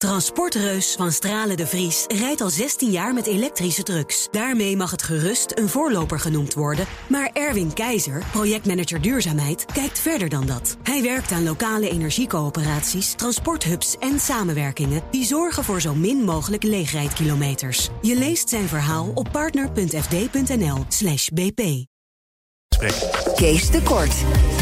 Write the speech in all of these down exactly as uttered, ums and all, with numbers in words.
Transportreus van Stralen de Vries rijdt al zestien jaar met elektrische trucks. Daarmee mag het gerust een voorloper genoemd worden. Maar Erwin Keizer, projectmanager duurzaamheid, kijkt verder dan dat. Hij werkt aan lokale energiecoöperaties, transporthubs en samenwerkingen die zorgen voor zo min mogelijk leegrijdkilometers. Je leest zijn verhaal op partner.fd.nl slash bp. Kees de Kort.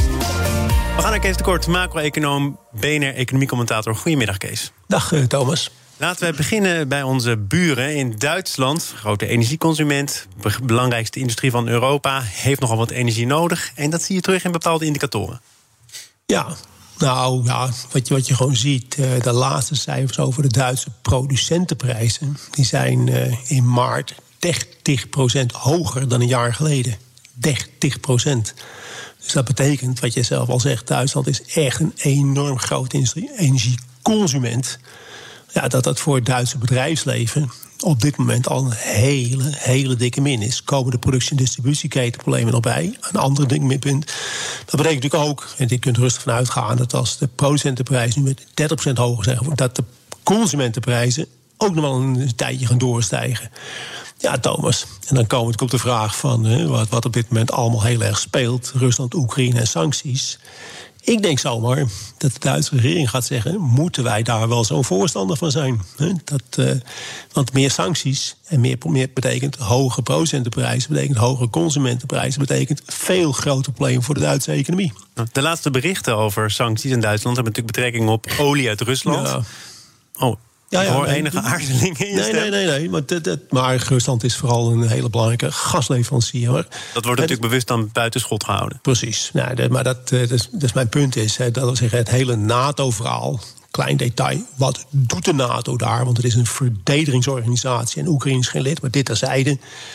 We gaan naar Kees de Kort, macro-econoom, B N R economiecommentator. Goedemiddag, Kees. Dag, uh, Thomas. Laten we beginnen bij onze buren in Duitsland. Grote energieconsument, belangrijkste industrie van Europa, heeft nogal wat energie nodig. En dat zie je terug in bepaalde indicatoren. Ja, nou ja, wat je, wat je gewoon ziet, uh, de laatste cijfers over de Duitse producentenprijzen, die zijn uh, in maart dertig procent hoger dan een jaar geleden. dertig procent. Dus dat betekent, wat je zelf al zegt, Duitsland is echt een enorm groot energieconsument. Ja, dat dat voor het Duitse bedrijfsleven op dit moment al een hele, hele dikke min is. Komen de productie- en distributieketenproblemen nog bij? Een ander ding punt. Dat betekent natuurlijk ook, en je kunt rustig van uitgaan, dat als de producentenprijzen nu met dertig procent hoger zijn, dat de consumentenprijzen ook nog wel een tijdje gaan doorstijgen. Ja, Thomas. En dan komen we op de vraag van hè, wat, wat op dit moment allemaal heel erg speelt. Rusland, Oekraïne en sancties. Ik denk zomaar dat de Duitse regering gaat zeggen, moeten wij daar wel zo'n voorstander van zijn? Hè? Dat, uh, want meer sancties en meer, meer betekent hoge producentenprijzen, betekent hoge consumentenprijzen, betekent veel groter probleem voor de Duitse economie. De laatste berichten over sancties in Duitsland hebben natuurlijk betrekking op olie uit Rusland. Ja. Oh. Ja, ja, ik hoor nee, enige aarzeling in je nee, stem. Nee, nee, nee. Maar, dat, dat, maar Rusland is vooral een hele belangrijke gasleverancier. Dat wordt natuurlijk het, bewust dan buitenschot gehouden. Precies. Nou, dat, maar dat, dat, is, dat is mijn punt is, hè, dat wil zeggen, het hele NATO-verhaal, klein detail, wat doet de NATO daar? Want het is een verdedigingsorganisatie en Oekraïne is geen lid, maar dit terzijde.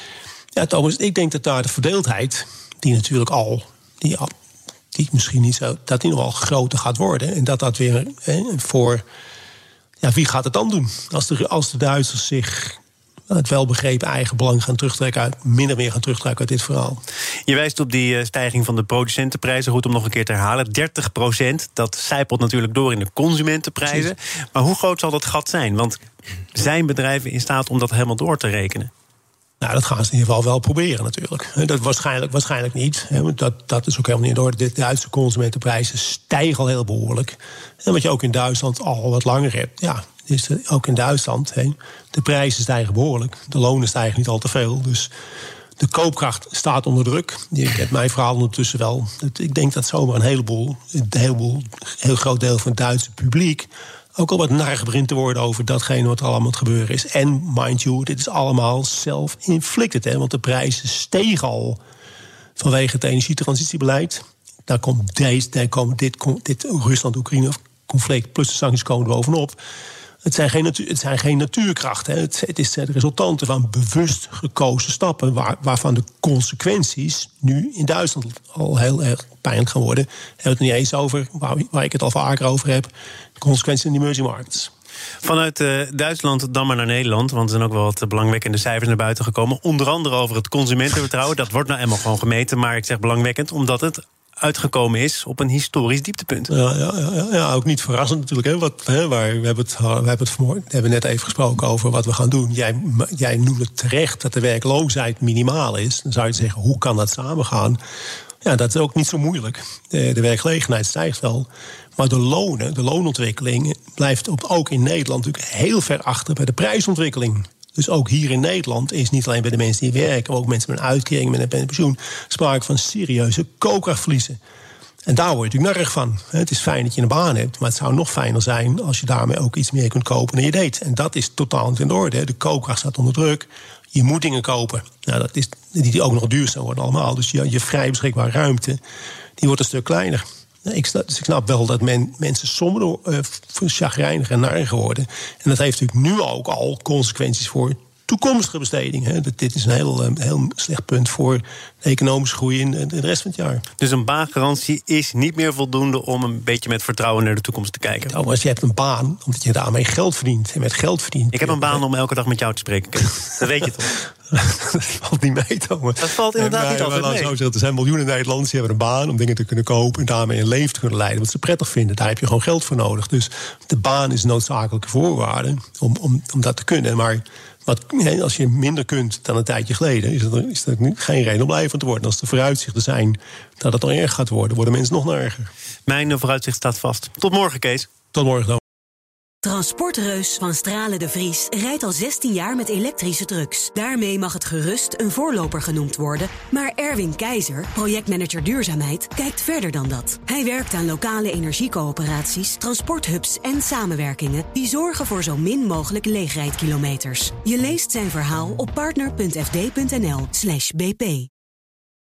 Ja, Thomas, ik denk dat daar de verdeeldheid, die natuurlijk al, die, die misschien niet zo, dat die nog wel groter gaat worden. En dat dat weer hè, voor. Ja, wie gaat het dan doen? Als de, als de Duitsers zich het welbegrepen eigen belang gaan terugtrekken uit, min of meer gaan terugtrekken uit dit verhaal. Je wijst op die stijging van de producentenprijzen, goed om nog een keer te herhalen. dertig procent, dat sijpelt natuurlijk door in de consumentenprijzen. Precies. Maar hoe groot zal dat gat zijn? Want zijn bedrijven in staat om dat helemaal door te rekenen? Nou, dat gaan ze in ieder geval wel proberen natuurlijk. Dat waarschijnlijk, waarschijnlijk niet. Dat, dat is ook helemaal niet door. De Duitse consumentenprijzen stijgen al heel behoorlijk. En wat je ook in Duitsland al wat langer hebt. Ja, is ook in Duitsland. De prijzen stijgen behoorlijk. De lonen stijgen niet al te veel. Dus de koopkracht staat onder druk. Ik heb mijn verhaal ondertussen wel. Ik denk dat zomaar een heleboel, een heleboel, heel groot deel van het Duitse publiek ook al wat narrig begint te worden over datgene wat er allemaal het gebeuren is. En, mind you, dit is allemaal self-inflicted. Hè, want de prijzen stegen al vanwege het energietransitiebeleid. Daar komt, deze, daar komt dit, dit Rusland-Oekraïne-conflict plus de sancties komen er bovenop. Het zijn geen, natuur, het zijn geen natuurkrachten. Hè. Het, het is de resultanten van bewust gekozen stappen, Waar, waarvan de consequenties nu in Duitsland al heel erg pijnlijk gaan worden. Daar hebben we het niet eens over, waar, waar ik het al vaker over heb. De consequenties in de emerging markets. Vanuit uh, Duitsland dan maar naar Nederland, want er zijn ook wel wat belangwekkende cijfers naar buiten gekomen. Onder andere over het consumentenvertrouwen. Dat wordt nou eenmaal gewoon gemeten, maar ik zeg belangwekkend omdat het uitgekomen is op een historisch dieptepunt. Ja, ja, ja, ja, ook niet verrassend natuurlijk. Hè, wat, hè, waar, we hebben het, we hebben het vanmorgen, we hebben net even gesproken over wat we gaan doen. Jij, jij noemde terecht dat de werkloosheid minimaal is. Dan zou je zeggen, hoe kan dat samengaan? Ja, dat is ook niet zo moeilijk. De, de werkgelegenheid stijgt wel. Maar de lonen, de loonontwikkeling blijft op, ook in Nederland natuurlijk heel ver achter bij de prijsontwikkeling. Dus ook hier in Nederland is niet alleen bij de mensen die werken, maar ook mensen met een uitkering, met een pensioen, sprake van serieuze koopkrachtverliezen. En daar word je natuurlijk narrig van. Het is fijn dat je een baan hebt, maar het zou nog fijner zijn als je daarmee ook iets meer kunt kopen dan je deed. En dat is totaal niet in orde. De koopkracht staat onder druk. Je moet dingen kopen. Nou, dat is, die ook nog duurzaam worden allemaal. Dus je, je vrij beschikbare ruimte, die wordt een stuk kleiner. Ik snap, dus ik snap wel dat men, mensen somber uh, chagrijnig en narrig worden. En dat heeft natuurlijk nu ook al consequenties voor toekomstige besteding. Hè. Dit is een heel, heel slecht punt voor de economische groei in de rest van het jaar. Dus een baangarantie is niet meer voldoende om een beetje met vertrouwen naar de toekomst te kijken? Nou, als je hebt een baan, omdat je daarmee geld verdient. En met geld verdient. Ik heb een baan om elke dag met jou te spreken. Dat weet je toch? Dat valt niet mee, Thomas. Dat valt inderdaad nee, niet altijd mee. Zo zeggen, er zijn miljoenen Nederlanders die hebben een baan om dingen te kunnen kopen en daarmee een leven te kunnen leiden. Wat ze prettig vinden. Daar heb je gewoon geld voor nodig. Dus de baan is een noodzakelijke voorwaarde om, om, om dat te kunnen. Maar wat, als je minder kunt dan een tijdje geleden, is er, is er geen reden om blij van te worden. En als de vooruitzichten zijn dat het al erg gaat worden, worden mensen nog erger. Mijn vooruitzicht staat vast. Tot morgen, Kees. Tot morgen dan. Transportreus van Stralen de Vries rijdt al zestien jaar met elektrische trucks. Daarmee mag het gerust een voorloper genoemd worden. Maar Erwin Keizer, projectmanager duurzaamheid, kijkt verder dan dat. Hij werkt aan lokale energiecoöperaties, transporthubs en samenwerkingen die zorgen voor zo min mogelijk leegrijdkilometers. Je leest zijn verhaal op partner punt f d punt n l slash b p.